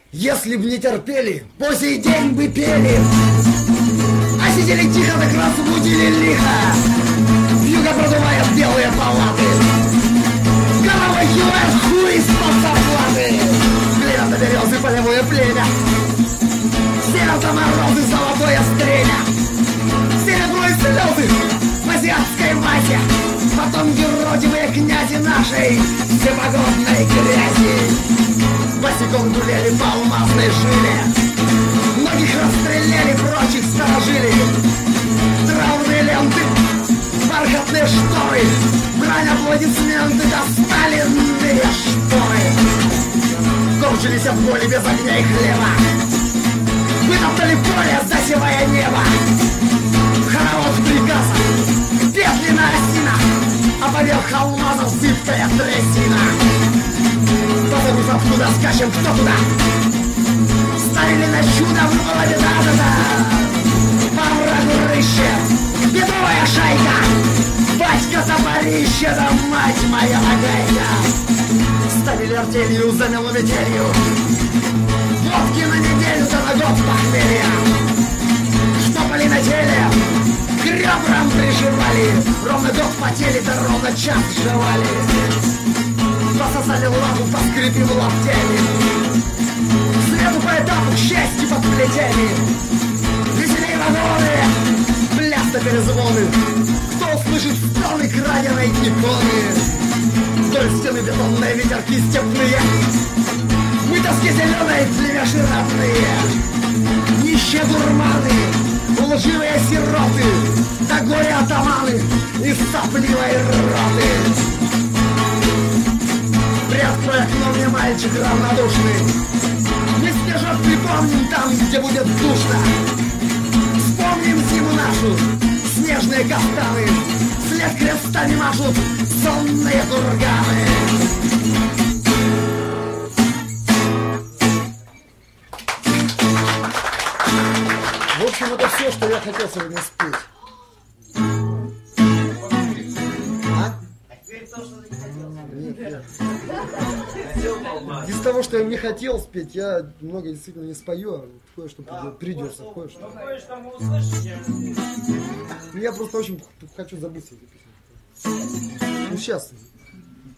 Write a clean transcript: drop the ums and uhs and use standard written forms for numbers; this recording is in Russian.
Если б не терпели, по сей день бы пели. А сидели тихо, так разбудили лихо. Вьюга продувает белые палаты. Головой хилает хуй из-под зарплаты. Племя на березы, полевое племя. Север-то морозы, золотое стремя. Серебро и слезы в азиатской вазе. Потом юродивые князи нашей всепогодной грязи. Босиком гуляли по алмазной жиле. Многих расстреляли, прочих сторожили. Траурные ленты, бархатные шторы. Брань, аплодисменты, досталенные шторы. Кончились от боли без огня и хлеба. Вытоптали поле, засевая небо. Хоровод приказа, петли на осинах, а поверх алмазов зыбкая трясина. Позовут откуда, скачем кто туда. Ставили на чудо в голове, да-да-да. По врагу рыще, бедовая шайка. Батька топорище, да мать моя нагайка. Ставили артелью, замело метелью. Водки на неделю, да на год похмелья. Штопали на теле, к ребрам приживали. Ровно год потели, да ровно час жевали. Пососали лапу, поскрипив лаптями. Свету по этапу, к счастью, под плетями. Веселей вагоны, бляста перезвоны. Кто услышит стоны краденой иконы? Вдоль стены бетонные ветерки степные. Мы тоски зеленые, племяши родные. Нищие дурманы, лживые сироты, да горе атаманы из сопливой роты. Приоткрой окно мне, мальчик равнодушный. Мы снежок припомним там, где будет душно. Вспомним зиму нашу, снежные кафтаны. Вслед крестами машут сонные курганы. В общем, это все, что я хотел сегодня спеть. Нет. Из того, что я не хотел спеть, я много действительно не спою, а кое-что придется, кое-что. Я просто очень хочу забыть эти песни. Ну сейчас,